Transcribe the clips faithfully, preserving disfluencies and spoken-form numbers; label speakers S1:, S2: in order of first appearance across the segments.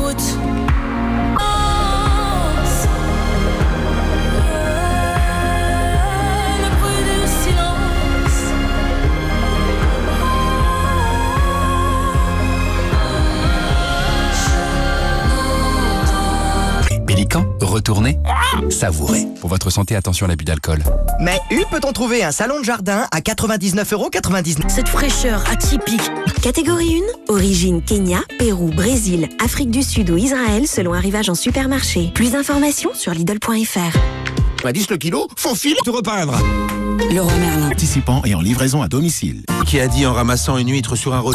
S1: route.
S2: Pélican, retournez, savourez. Pour votre santé, attention à l'abus d'alcool.
S3: Mais où peut-on trouver un salon de jardin à quatre-vingt-dix-neuf euros quatre-vingt-dix-neuf?
S1: Cette fraîcheur atypique.
S4: Catégorie un, origine Kenya, Pérou, Brésil, Afrique du Sud ou Israël selon arrivage en supermarché. Plus d'informations sur Lidl point F R.
S5: À dix le kilo, faut filer te repeindre.
S4: Leroy Merlin.
S5: Participant et en livraison à domicile.
S6: Qui a dit en ramassant une huître sur un rocher?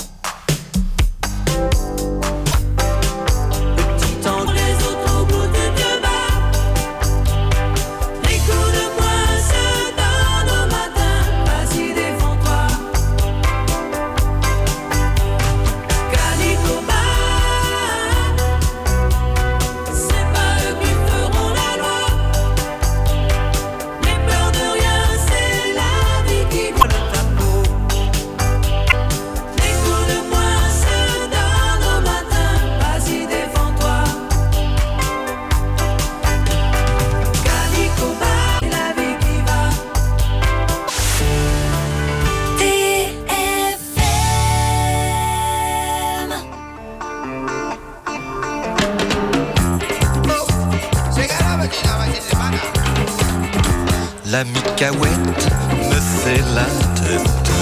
S7: La micaouette me fait la tête.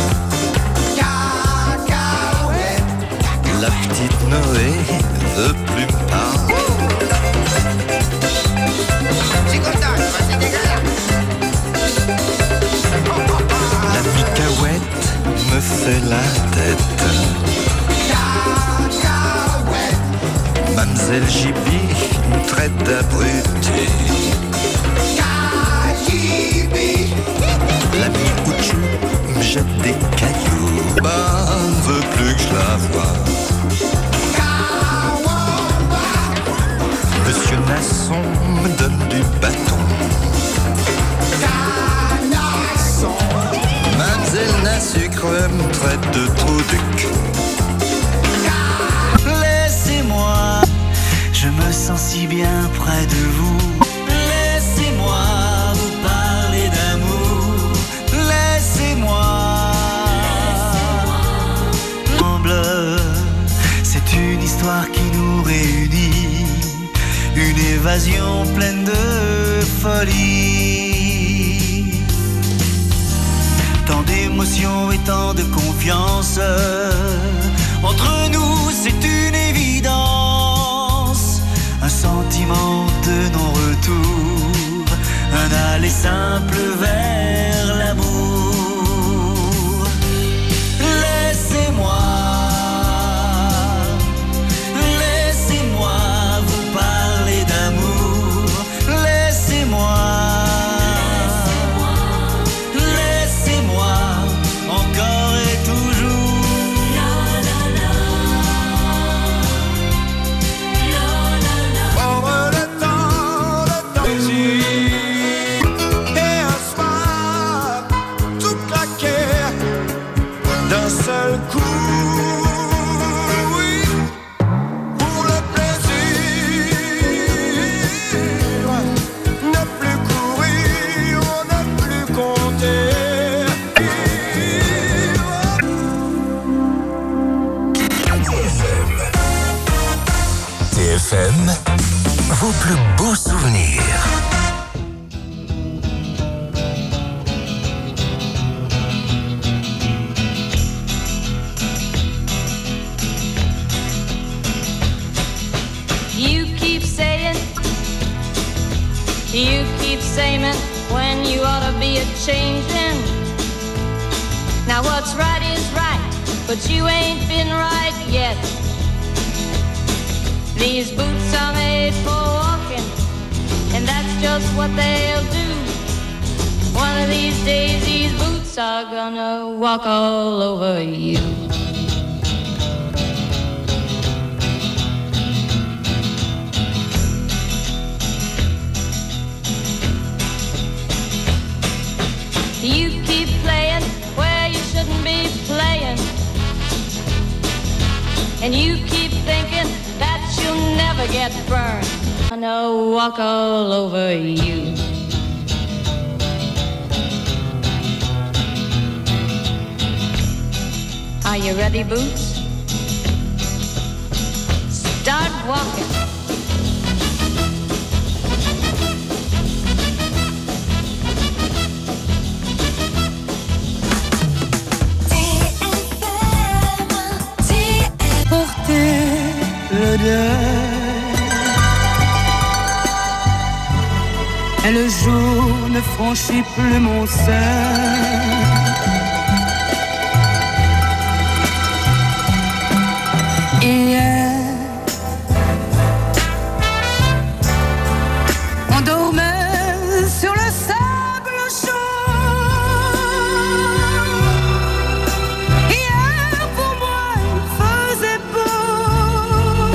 S7: La petite Noé veut plus me parler. La micaouette me fait la tête. Mamselle Jibi me traite d'abruti. La mi-ouchou me jette des cailloux. Bah, veut plus que je la voie. Monsieur Nasson me donne du bâton. Mademoiselle Nassucre me traite de trou de cul.
S8: Laissez-moi, je me sens si bien près de vous. Laissez-moi vous parler d'amour. Laissez-moi. Ensemble, c'est une histoire qui nous réunit. Une évasion pleine de folie. Tant d'émotions et tant de confiance. Entre nous, c'est une évidence. Un sentiment de non-retour. Un aller simple vers l'amour. Laissez-moi, laissez-moi vous parler d'amour. Laissez-moi, laissez-moi encore et toujours.
S7: Pauvre le temps, le temps et un soir, tout claqué d'un seul coup. Oui, pour le plaisir, ne plus courir, ne plus compter.
S9: T F M, vos plus beaux souvenirs.
S10: You keep saying, you keep saying when you ought to be a changing. Now what's right is right, but you ain't been right yet. These boots are made for walking, and that's just what they'll do. One of these days these boots are gonna walk all over you. You keep playing where you shouldn't be playing, and you keep thinking that you'll get burned. I know, walk all over you. Are you ready, Boots? Start walking.
S8: Porter le deuil et le jour ne franchit plus mon seuil. Hier, on dormait sur le sable chaud. Hier, pour moi, il faisait beau.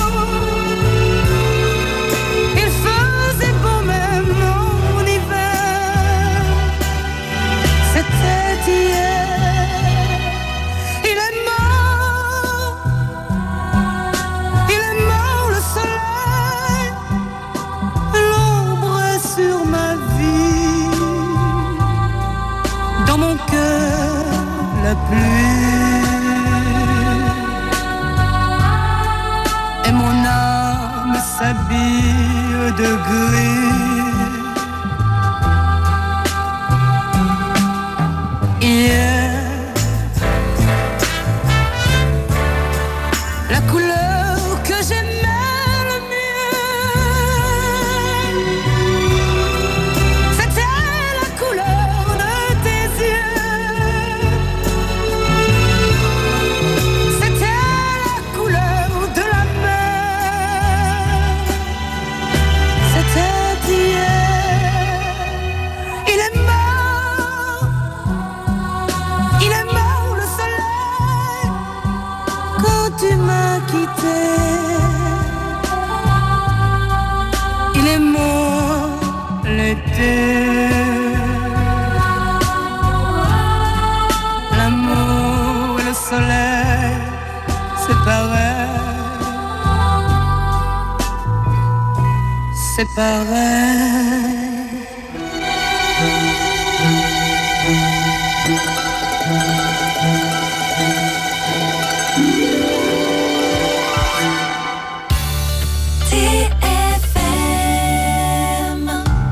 S8: Il faisait beau même en hiver. C'était hier. Il est mort. Il est mort le soleil. L'ombre est sur ma vie. Dans mon cœur, la pluie. Et mon âme s'habille de gris. Hier, la couleur que j'aimais le mieux, c'était la couleur de tes yeux. C'était la couleur de la mer. C'était hier. Il est mort. Il est mort le soleil quand tu m'as quitté. Il est mort l'été. L'amour et le soleil, c'est pareil. C'est pareil.
S4: T F M.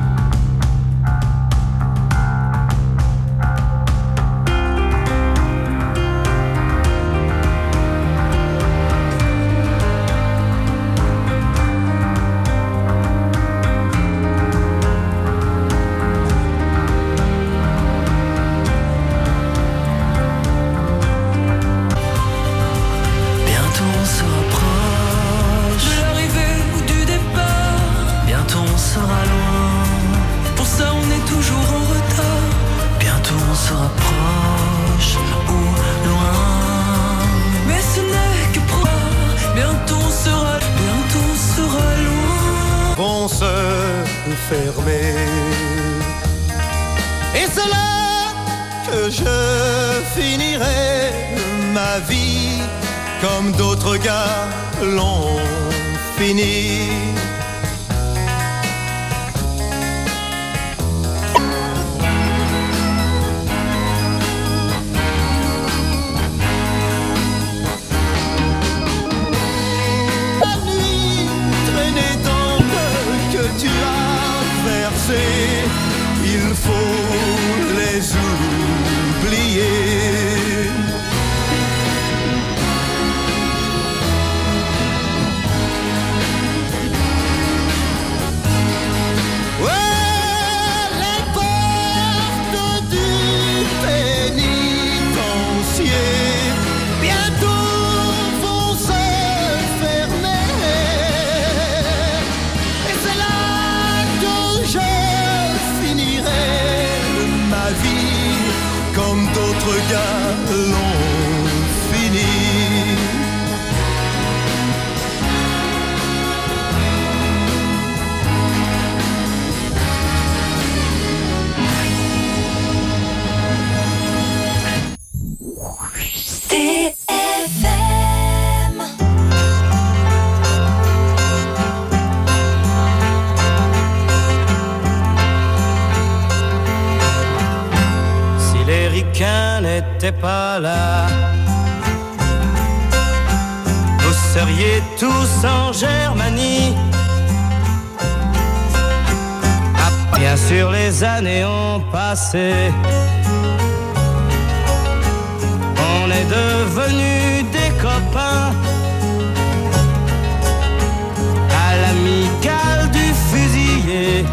S8: Bientôt on se rapproche de l'arrivée ou du départ. Bientôt on sera loin. Pour ça on est toujours en retard. Bientôt on se rapproche ou loin. Mais ce n'est que proche. Bientôt on sera, bientôt on sera loin.
S7: Vont se fermer. Et c'est là que je finirai ma vie comme d'autres gars l'ont fini. La nuit traînée dans le que tu as versé, il faut les oublier.
S1: n'était pas là, vous seriez tous en Germanie. Ah, bien sûr les années ont passé, on est devenus des copains. À l'amicale du fusillé,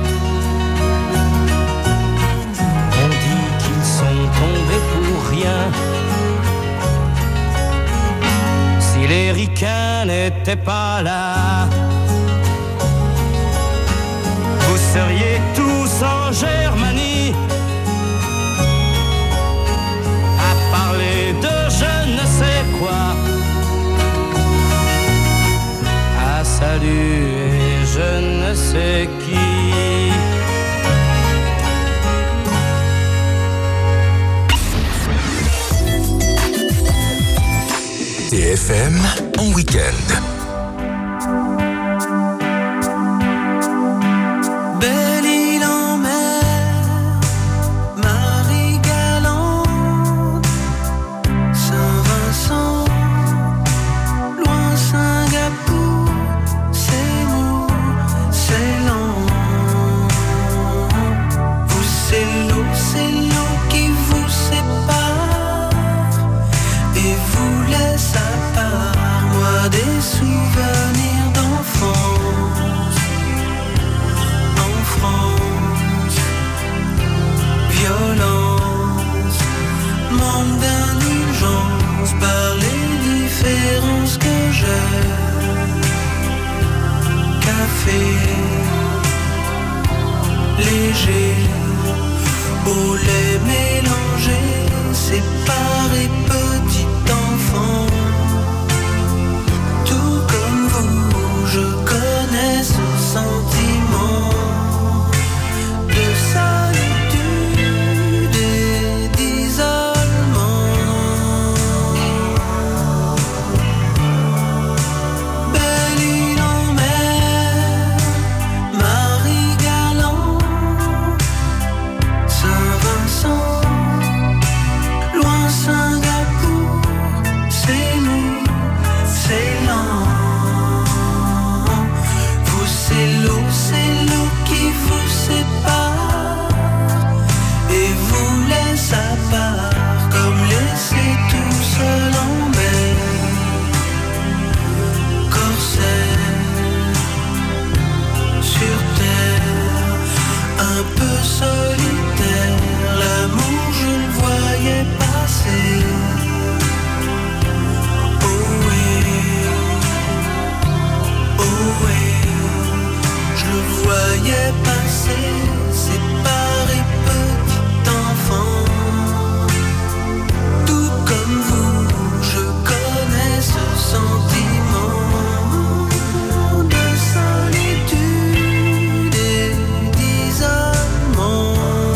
S1: on dit qu'ils sont tombés pour rien. Si les ricains n'étaient pas là, vous seriez tous en Germanie à parler de je ne sais quoi, à saluer je ne sais qui.
S9: T F M en week-end.
S8: Belle île en mer, Marie galante, Saint-Vincent, loin Singapour, c'est mou, c'est lent. Vous c'est l'eau, c'est l'eau qui vous sépare et vous laisse à part. Moi des souvenirs d'enfance, en France, violence, manque d'indulgence par les différences que j'ai. Café léger, au lait mélangé, séparé petit enfant. Tout comme vous, je connais ce sentiment de solitude et d'isolement. Belle île en mer, Marie galante, Saint-Vincent, loin Singapour, c'est nous, c'est lent. Vous c'est l'eau, c'est l'eau qui vous sépare et vous laisse à part, comme laissé tout seul en mer. Corsaire, sur terre, un peu solitaire, l'amour je le voyais passer. Oh oui, oh oui, je le voyais passer, séparé petit enfant. Tout comme vous, je connais ce sentiment de solitude et d'isolement.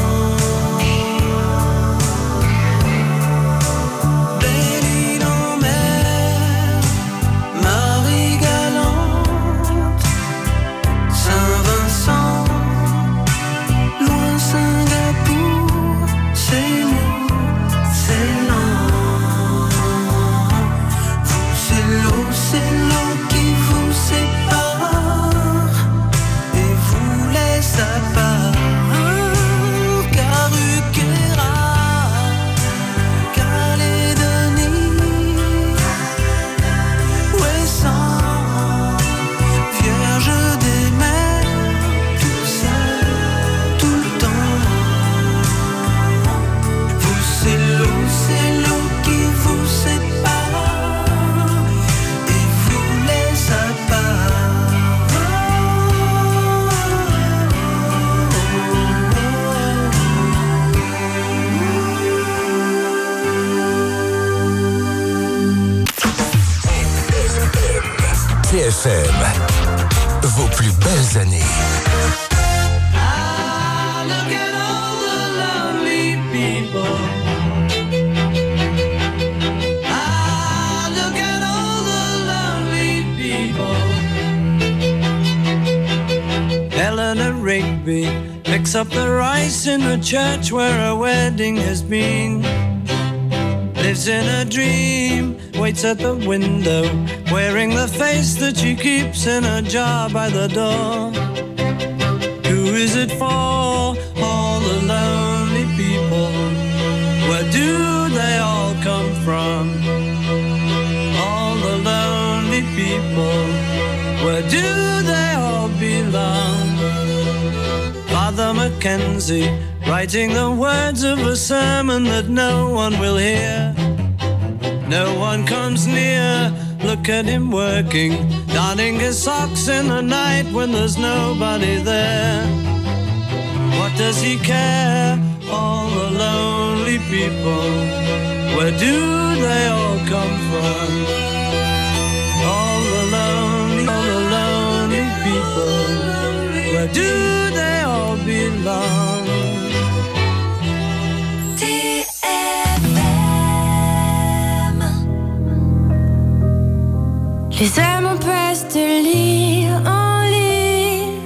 S8: Belle île en mer, Marie galante, Saint-Vincent, loin Singapour, c'est nous, c'est lent. Vous c'est l'eau, c'est l'eau qui vous sépare et vous laisse à part. Caruquera, Calédonie, Ouessant, Vierge des mers, tout seul, tout le temps. Vous c'est l'eau, c'est l'eau qui vous sépare et vous laisse à part.
S9: T F M, vos plus belles années.
S8: Ah, look at all the lonely people. Ah, look at all the lonely people.
S1: Eleanor Rigby picks up the rice in the church where a wedding has been. lives in a dream, waits at the window, wearing the face that she keeps in a jar by the door. Who is it for? All the lonely people. Where do they all come from? All the lonely people. Where do they all belong? Father Mackenzie, writing the words of a sermon that no one will hear. No one comes near, look at him working, darning his socks in the night when there's nobody there. What does he care? All the lonely people, where do they all come from? All the lonely, all the lonely people, where do they all belong?
S11: Les amants passent de lit en lit,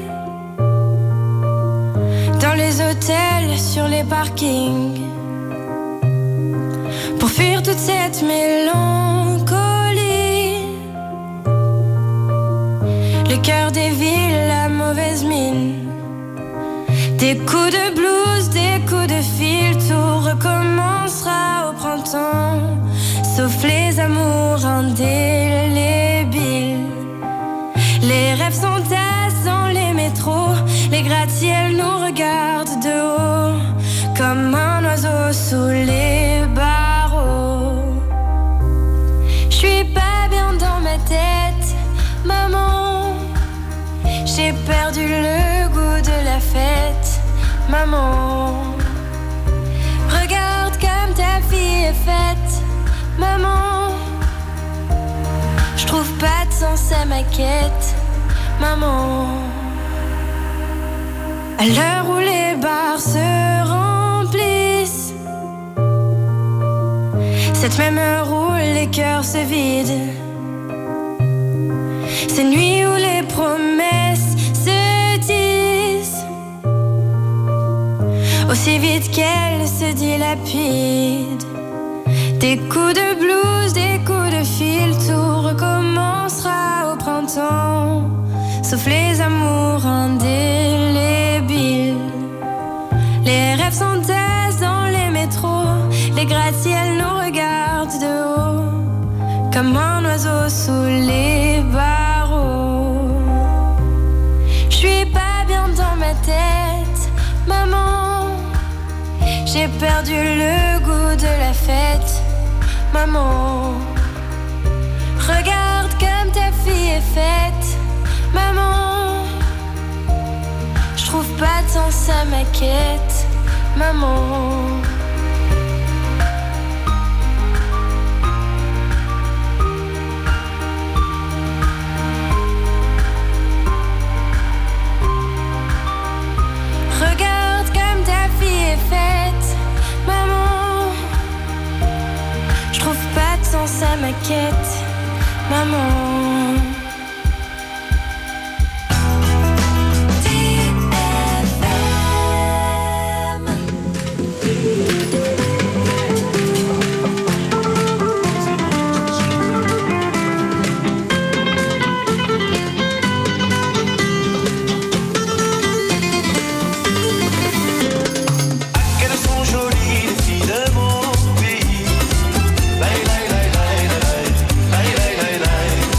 S11: dans les hôtels, sur les parkings, pour fuir toute cette mélancolie. Le cœur des villes, la mauvaise mine, des coups de blues, des coups de fil, tout recommencera au printemps, sauf les amours indélébiles. Les rêves s'entassent dans les métros, les gratte-ciels nous regardent de haut, comme un oiseau sous les barreaux. J'suis pas bien dans ma tête, maman. J'ai perdu le goût de la fête, maman. Regarde comme ta fille est faite, maman. J'trouve pas de sens à ma quête, maman. À l'heure où les bars se remplissent, cette même heure où les cœurs se vident, ces nuits où les promesses se disent aussi vite qu'elles se dilapident. Des coups de blues, des coups de fil, tout recommencera au printemps, sauf les amours indélébiles. Les rêves s'entassent dans les métros, les gratte-ciels nous regardent de haut, comme un oiseau sous les barreaux. J'suis pas bien dans ma tête, maman. J'ai perdu le goût de la fête, maman. Regarde comme ta fille est faite, maman. J'trouve pas de sens à ma quête, maman. Regarde comme ta fille est faite, maman. J'trouve pas de sens à ma quête, maman.
S8: Bye, bye, bye, bye, bye, bye, bye, bye, bye.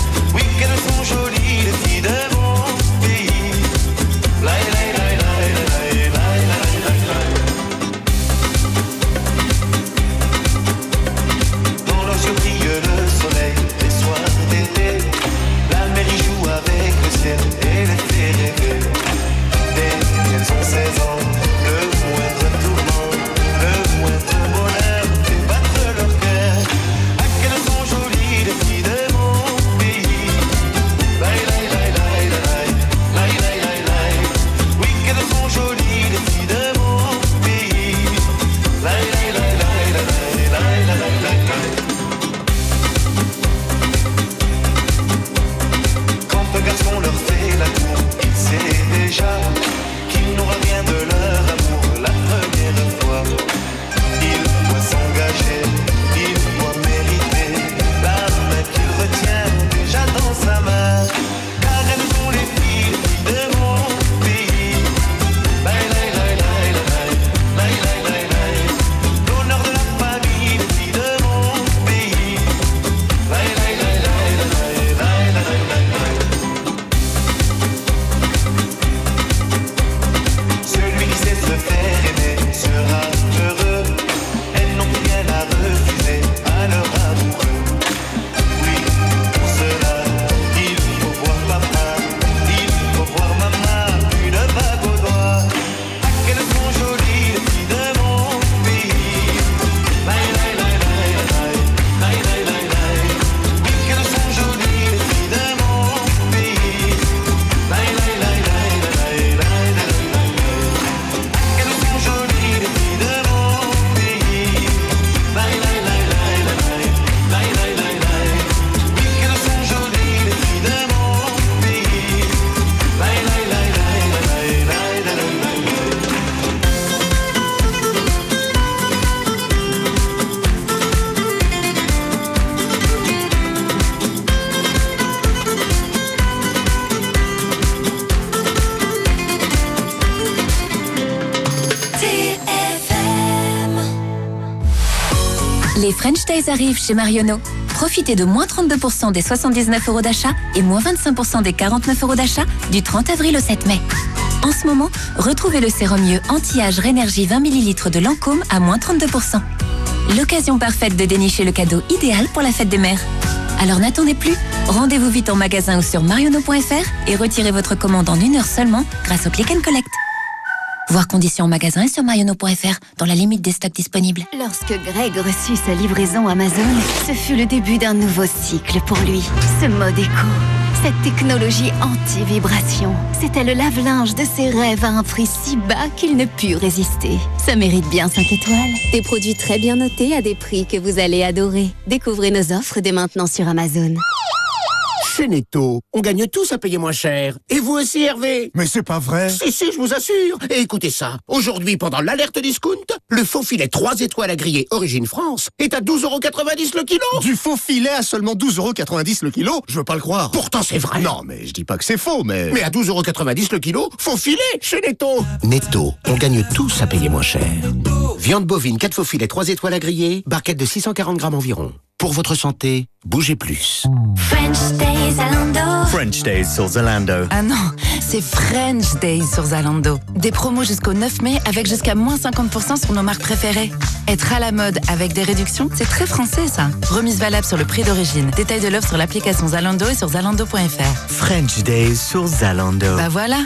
S12: février, French Days arrive chez Marionneau. Profitez de moins trente-deux pour cent des soixante-dix-neuf euros d'achat et moins vingt-cinq pour cent des quarante-neuf euros d'achat du trente avril au sept mai. En ce moment, retrouvez le sérum mieux anti-âge Rénergie vingt millilitres de Lancôme à moins trente-deux pour cent. L'occasion parfaite de dénicher le cadeau idéal pour la fête des mères. Alors n'attendez plus, rendez-vous vite en magasin ou sur marionneau point f r et retirez votre commande en une heure seulement grâce au Click and Collect. Voir conditions en magasin et sur marionneau point f r dans la limite des stocks disponibles.
S13: Lorsque Greg reçut sa livraison Amazon, ce fut le début d'un nouveau cycle pour lui. Ce mode éco, cette technologie anti-vibration, c'était le lave-linge de ses rêves à un prix si bas qu'il ne put résister. Ça mérite bien cinq étoiles. Des produits très bien notés à des prix que vous allez adorer. Découvrez nos offres dès maintenant sur Amazon.
S5: Chez Netto, on gagne tous à payer moins cher. Et vous aussi, Hervé?
S14: Mais c'est pas vrai.
S5: Si, si, je vous assure. Et écoutez ça. Aujourd'hui, pendant l'alerte discount, le faux filet trois étoiles à griller Origine France est à douze euros quatre-vingt-dix le kilo.
S14: Du faux filet à seulement douze euros quatre-vingt-dix le kilo? Je veux pas le croire.
S5: Pourtant, c'est vrai.
S14: Non, mais je dis pas que c'est faux, mais...
S5: Mais à douze euros quatre-vingt-dix le kilo, faux filet chez Netto. Netto, on gagne tous à payer moins cher. Viande bovine, quatre faux filets, trois étoiles à griller, barquette de six cent quarante grammes environ. Pour votre santé, bougez plus.
S11: French Days Zalando.
S15: French Days sur Zalando.
S16: Ah non, c'est French Days sur Zalando. Des promos jusqu'au neuf mai avec jusqu'à moins cinquante pour cent sur nos marques préférées. Être à la mode avec des réductions, c'est très français ça. Remise valable sur le prix d'origine. Détail de l'offre sur l'application Zalando et sur zalando point f r.
S15: French Days sur Zalando.
S16: Bah voilà.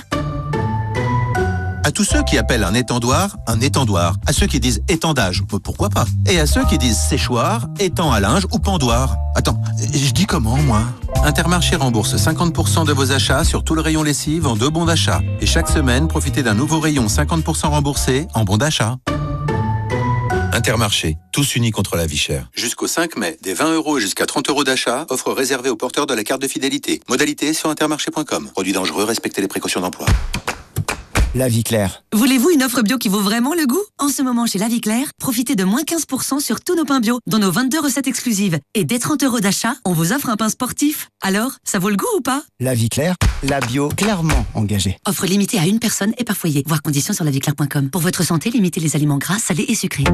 S6: À tous ceux qui appellent un étendoir, un étendoir. À ceux qui disent étendage, pourquoi pas. Et à ceux qui disent séchoir, étang à linge ou pendoir. Attends, je dis comment, moi? Intermarché rembourse cinquante pour cent de vos achats sur tout le rayon lessive en deux bons d'achat. Et chaque semaine, profitez d'un nouveau rayon cinquante pour cent remboursé en bons d'achat. Intermarché, tous unis contre la vie chère. Jusqu'au cinq mai, des vingt euros jusqu'à trente euros d'achat, offre réservée aux porteurs de la carte de fidélité. Modalité sur intermarché point com. Produit dangereux, respectez les précautions d'emploi.
S3: La Vie Claire.
S17: Voulez-vous une offre bio qui vaut vraiment le goût? En ce moment, chez La Vie Claire, profitez de moins quinze pour cent sur tous nos pains bio, dans nos vingt-deux recettes exclusives. Et dès trente euros d'achat, on vous offre un pain sportif. Alors, ça vaut le goût ou pas?
S3: La Vie Claire, la bio clairement engagée.
S17: Offre limitée à une personne et par foyer. Voir conditions sur la vie claire point com. Pour votre santé, limitez les aliments gras, salés et sucrés.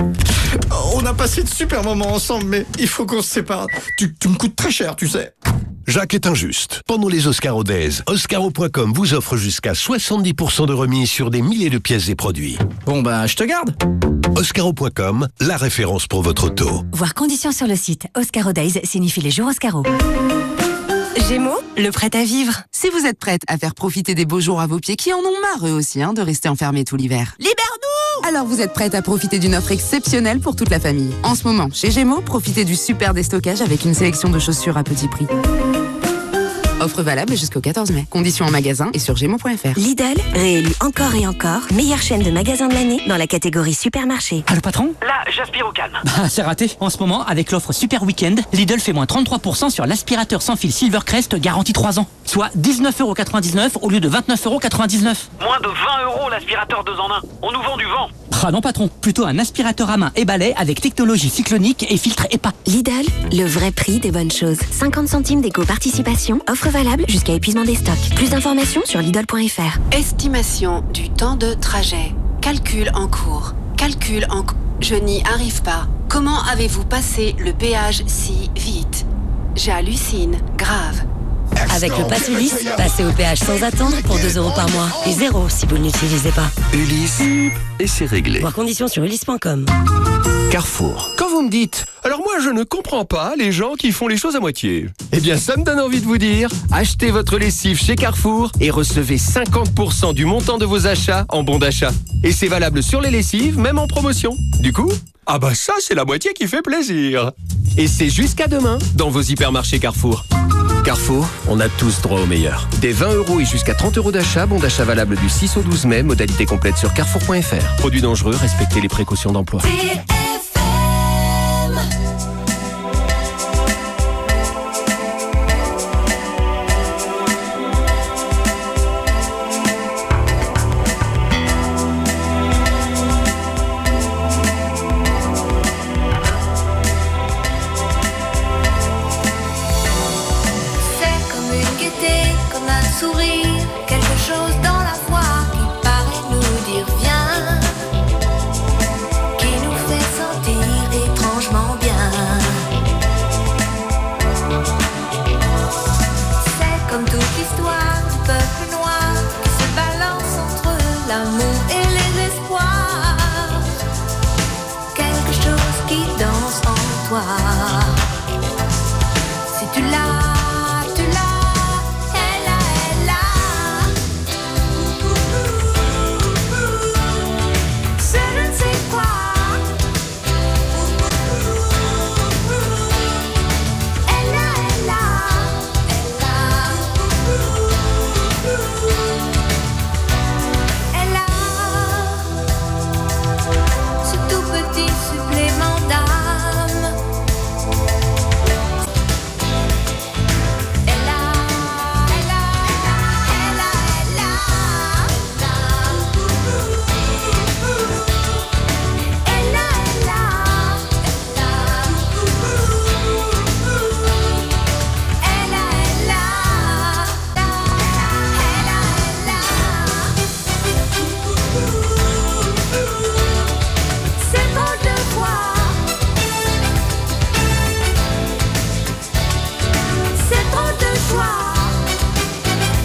S14: On a passé de super moments ensemble, mais il faut qu'on se sépare. Tu, tu me coûtes très cher, tu sais.
S18: Jacques est injuste. Pendant les Oscaro Days, Oscaro point com vous offre jusqu'à soixante-dix pour cent de remise sur des milliers de pièces et produits.
S3: Bon bah, je te garde.
S18: Oscaro point com, la référence pour votre auto.
S4: Voir conditions sur le site. Oscaro Days signifie les jours Oscaro. Gémeaux, le prêt à vivre.
S16: Si vous êtes prête à faire profiter des beaux jours à vos pieds qui en ont marre eux aussi hein, de rester enfermés tout l'hiver.
S17: Libère-nous!
S16: Alors vous êtes prête à profiter d'une offre exceptionnelle pour toute la famille. En ce moment, chez Gémeaux, profitez du super déstockage avec une sélection de chaussures à petit prix. Offre valable jusqu'au quatorze mai. Conditions en magasin et sur gémeaux point f r.
S4: Lidl, réélu encore et encore, meilleure chaîne de magasins de l'année dans la catégorie supermarché.
S19: Ah, le patron?
S20: Là, j'aspire au calme.
S19: Bah, c'est raté. En ce moment, avec l'offre Super Weekend, Lidl fait moins trente-trois pour cent sur l'aspirateur sans fil Silvercrest garantie trois ans. Soit dix-neuf euros quatre-vingt-dix-neuf au lieu de vingt-neuf euros quatre-vingt-dix-neuf.
S20: Moins de vingt euros l'aspirateur deux en un. On nous vend du vent.
S19: Ah non, patron. Plutôt un aspirateur à main et balai avec technologie cyclonique et filtre E P A.
S4: Lidl, le vrai prix des bonnes choses. cinquante centimes d'éco-participation. Offre valable jusqu'à épuisement des stocks. Plus d'informations sur lidl point f r.
S21: Estimation du temps de trajet. Calcul en cours. Calcul en cours. Je n'y arrive pas. Comment avez-vous passé le péage si vite? J'hallucine. Grave.
S22: Avec le Pass Ulysse, passez au péage sans attendre pour deux euros par mois. Et zéro si vous ne l'utilisez pas.
S23: Ulysse, et c'est réglé.
S22: Voir conditions sur ulysse point com.
S23: Carrefour. Quand vous me dites, alors moi je ne comprends pas les gens qui font les choses à moitié. Eh bien ça me donne envie de vous dire, achetez votre lessive chez Carrefour et recevez cinquante pour cent du montant de vos achats en bon d'achat. Et c'est valable sur les lessives, même en promotion. Du coup, ah bah ça c'est la moitié qui fait plaisir. Et c'est jusqu'à demain dans vos hypermarchés Carrefour. Carrefour, on a tous droit au meilleur. Des vingt euros et jusqu'à trente euros d'achat, bon d'achat valable du six au douze mai, modalité complète sur carrefour point f r. Produits dangereux, respectez les précautions d'emploi.
S11: T F